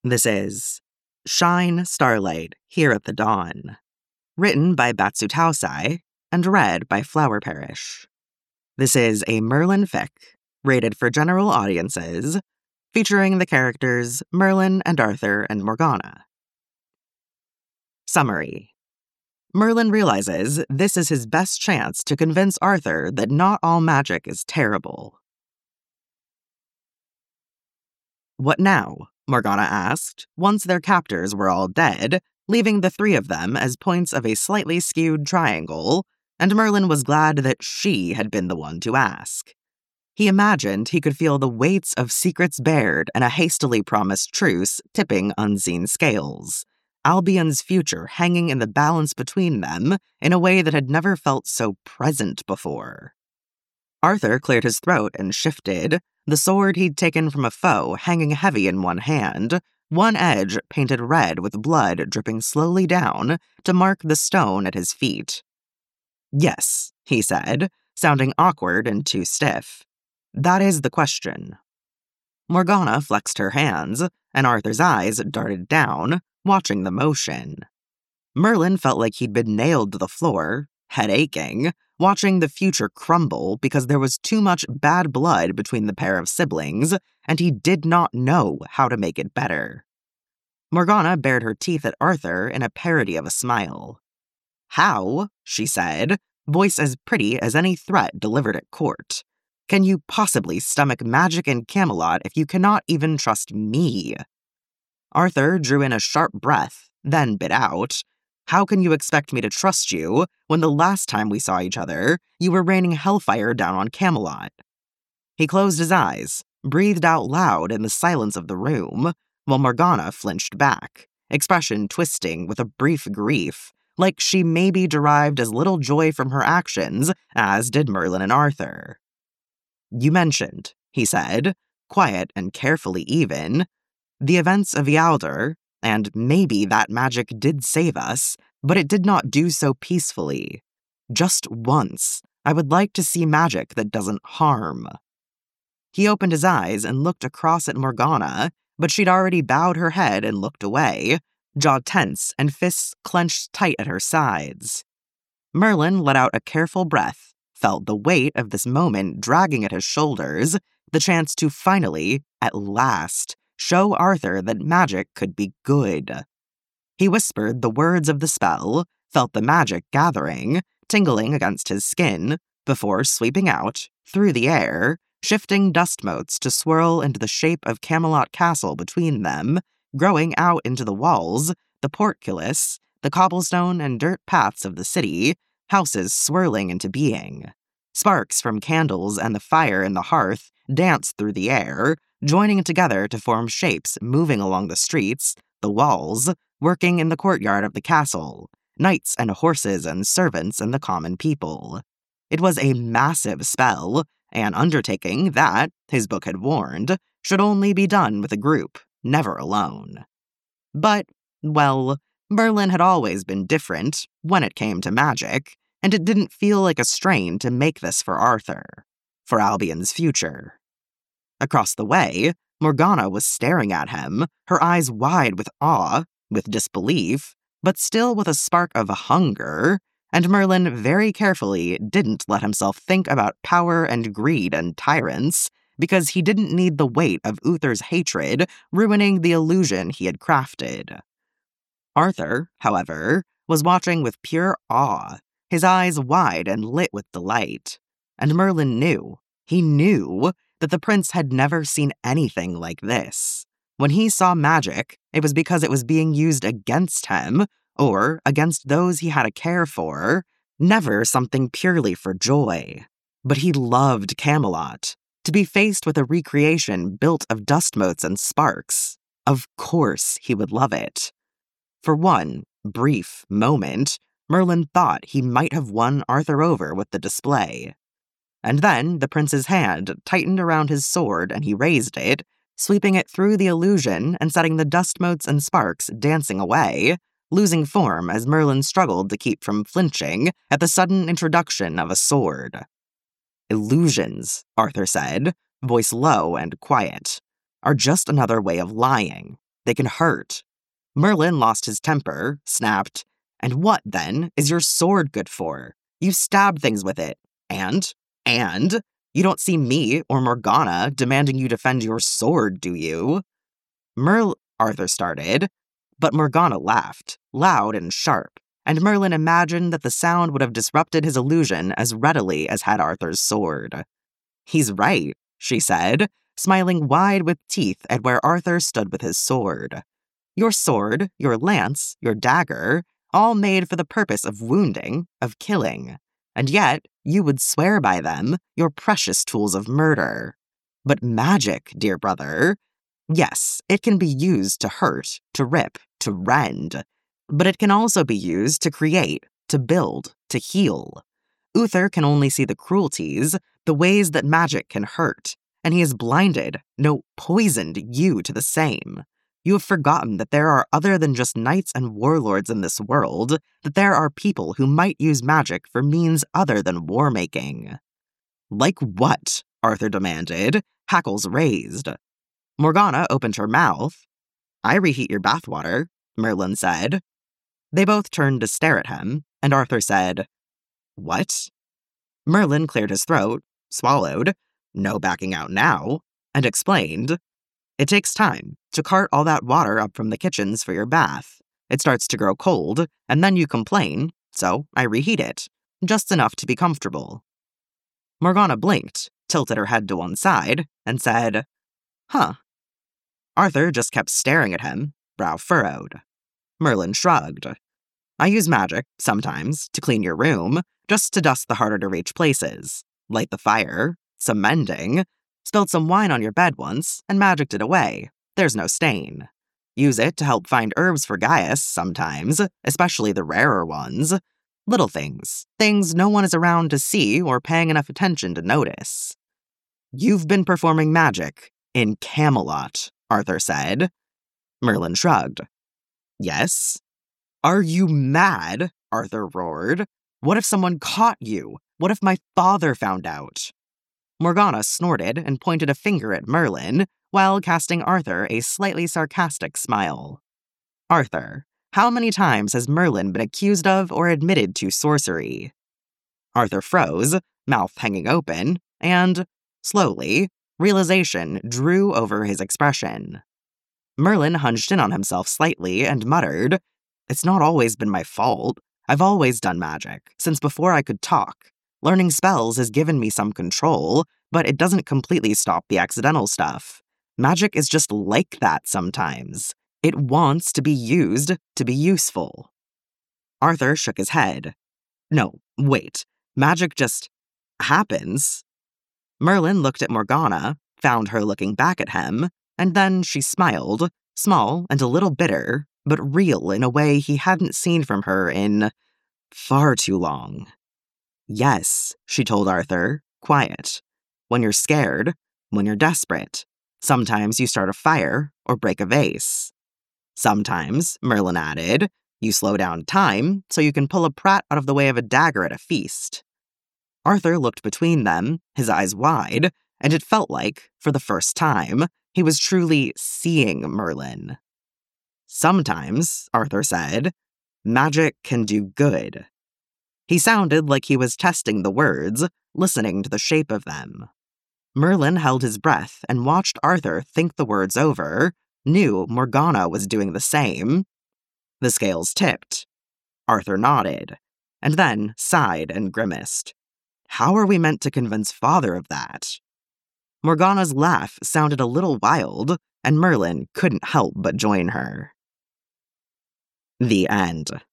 This is Shine, Starlight, Here at the Dawn, written by Batsu Tausai and read by Flower Parish. This is a Merlin fic, rated for general audiences, featuring the characters Merlin and Arthur and Morgana. Summary. Merlin realizes this is his best chance to convince Arthur that not all magic is terrible. What now? Morgana asked, once their captors were all dead, leaving the three of them as points of a slightly skewed triangle, and Merlin was glad that she had been the one to ask. He imagined he could feel the weights of secrets bared and a hastily promised truce tipping unseen scales, Albion's future hanging in the balance between them in a way that had never felt so present before. Arthur cleared his throat and shifted, the sword he'd taken from a foe hanging heavy in one hand, one edge painted red with blood dripping slowly down to mark the stone at his feet. Yes, he said, sounding awkward and too stiff. That is the question. Morgana flexed her hands, and Arthur's eyes darted down, watching the motion. Merlin felt like he'd been nailed to the floor, head aching, watching the future crumble because there was too much bad blood between the pair of siblings, and he did not know how to make it better. Morgana bared her teeth at Arthur in a parody of a smile. How, she said, voice as pretty as any threat delivered at court, can you possibly stomach magic in Camelot if you cannot even trust me? Arthur drew in a sharp breath, then bit out, how can you expect me to trust you when the last time we saw each other, you were raining hellfire down on Camelot? He closed his eyes, breathed out loud in the silence of the room, while Morgana flinched back, expression twisting with a brief grief, like she maybe derived as little joy from her actions as did Merlin and Arthur. You mentioned, he said, quiet and carefully even, the events of Ialdr, and maybe that magic did save us, but it did not do so peacefully. Just once, I would like to see magic that doesn't harm. He opened his eyes and looked across at Morgana, but she'd already bowed her head and looked away, jaw tense and fists clenched tight at her sides. Merlin let out a careful breath, felt the weight of this moment dragging at his shoulders, the chance to finally, at last, show Arthur that magic could be good. He whispered the words of the spell, felt the magic gathering, tingling against his skin, before sweeping out, through the air, shifting dust motes to swirl into the shape of Camelot Castle between them, growing out into the walls, the portcullis, the cobblestone and dirt paths of the city, houses swirling into being. Sparks from candles and the fire in the hearth danced through the air, joining together to form shapes moving along the streets, the walls, working in the courtyard of the castle, knights and horses and servants and the common people. It was a massive spell, an undertaking that, his book had warned, should only be done with a group, never alone. But, well, Merlin had always been different when it came to magic, and it didn't feel like a strain to make this for Arthur, for Albion's future. Across the way, Morgana was staring at him, her eyes wide with awe, with disbelief, but still with a spark of hunger, and Merlin very carefully didn't let himself think about power and greed and tyrants, because he didn't need the weight of Uther's hatred ruining the illusion he had crafted. Arthur, however, was watching with pure awe, his eyes wide and lit with delight, and Merlin knew, he knew, that the prince had never seen anything like this. When he saw magic, it was because it was being used against him, or against those he had a care for, never something purely for joy. But he loved Camelot. To be faced with a recreation built of dust motes and sparks, of course he would love it. For one brief moment, Merlin thought he might have won Arthur over with the display. And then the prince's hand tightened around his sword and he raised it, sweeping it through the illusion and setting the dust motes and sparks dancing away, losing form as Merlin struggled to keep from flinching at the sudden introduction of a sword. Illusions, Arthur said, voice low and quiet, are just another way of lying. They can hurt. Merlin lost his temper, snapped. And what, then, is your sword good for? You stab things with it. And? You don't see me or Morgana demanding you defend your sword, do you? Arthur started, but Morgana laughed, loud and sharp, and Merlin imagined that the sound would have disrupted his illusion as readily as had Arthur's sword. He's right, she said, smiling wide with teeth at where Arthur stood with his sword. Your sword, your lance, your dagger, all made for the purpose of wounding, of killing. And yet, you would swear by them, your precious tools of murder. But magic, dear brother, yes, it can be used to hurt, to rip, to rend. But it can also be used to create, to build, to heal. Uther can only see the cruelties, the ways that magic can hurt, and he has blinded, no, poisoned you to the same. You have forgotten that there are other than just knights and warlords in this world, that there are people who might use magic for means other than war-making. Like what? Arthur demanded, hackles raised. Morgana opened her mouth. I reheat your bathwater, Merlin said. They both turned to stare at him, and Arthur said, What? Merlin cleared his throat, swallowed, no backing out now, and explained, It takes time to cart all that water up from the kitchens for your bath. It starts to grow cold, and then you complain, so I reheat it, just enough to be comfortable. Morgana blinked, tilted her head to one side, and said, Huh. Arthur just kept staring at him, brow furrowed. Merlin shrugged. I use magic, sometimes, to clean your room, just to dust the harder-to-reach places. Light the fire, some mending. Spilled some wine on your bed once, and magicked it away. There's no stain. Use it to help find herbs for Gaius, sometimes, especially the rarer ones. Little things. Things no one is around to see or paying enough attention to notice. You've been performing magic in Camelot, Arthur said. Merlin shrugged. Yes? Are you mad? Arthur roared. What if someone caught you? What if my father found out? Morgana snorted and pointed a finger at Merlin, while casting Arthur a slightly sarcastic smile. Arthur, how many times has Merlin been accused of or admitted to sorcery? Arthur froze, mouth hanging open, and, slowly, realization drew over his expression. Merlin hunched in on himself slightly and muttered, It's not always been my fault. I've always done magic, since before I could talk. Learning spells has given me some control, but it doesn't completely stop the accidental stuff. Magic is just like that sometimes. It wants to be used to be useful. Arthur shook his head. No, wait. Magic just happens. Merlin looked at Morgana, found her looking back at him, and then she smiled, small and a little bitter, but real in a way he hadn't seen from her in far too long. Yes, she told Arthur, quiet. When you're scared, when you're desperate, sometimes you start a fire or break a vase. Sometimes, Merlin added, you slow down time so you can pull a prat out of the way of a dagger at a feast. Arthur looked between them, his eyes wide, and it felt like, for the first time, he was truly seeing Merlin. Sometimes, Arthur said, magic can do good. He sounded like he was testing the words, listening to the shape of them. Merlin held his breath and watched Arthur think the words over, knew Morgana was doing the same. The scales tipped. Arthur nodded, and then sighed and grimaced. How are we meant to convince Father of that? Morgana's laugh sounded a little wild, and Merlin couldn't help but join her. The end.